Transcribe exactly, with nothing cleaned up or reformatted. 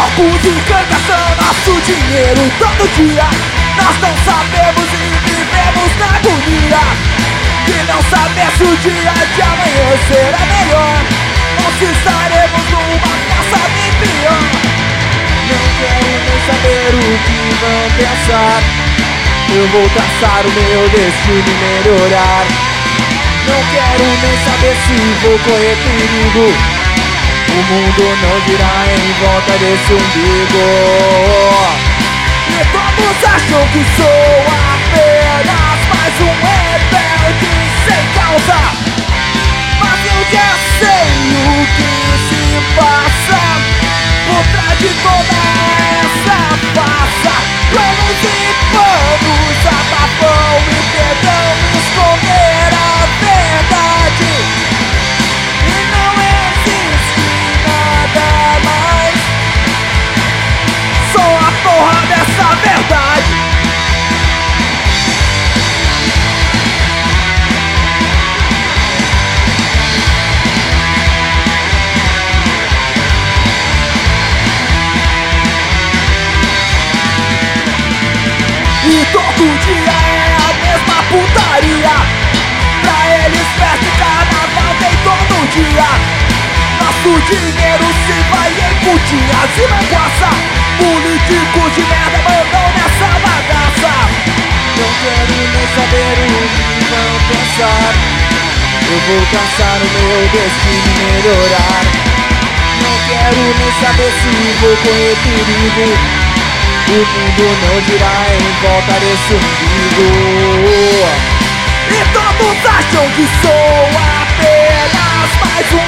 Trocos e cantação, nosso dinheiro todo dia. Nós não sabemos e vivemos na agonia de não saber se o dia de amanhã será melhor ou se estaremos numa praça bem pior. Não quero nem saber o que vão pensar. Eu vou traçar o meu destino e melhorar. Não quero nem saber se vou correr perigo. O mundo não virá em volta desse umbigo. E todos acham que sou apenas mais um rebelde sem causa. Mas eu já sei o que se passa por trás de toda essa farsa. Planos e planos, abafam e tentam esconder a verdade. E não existe nada mais, só a porra dessa verdade. E todo dia é a mesma putaria. Pra eles festa e carnaval tem todo dia. Nosso dinheiro se vai em putinhas e manguaça. Políticos de merda mandam nessa bagaça. Não quero nem saber o que vão pensar. Eu vou traçar o meu destino e melhorar. Não quero nem saber se vou correr perigo. O mundo não dirá em volta desse umbigo. E todos acham que sou apenas mais um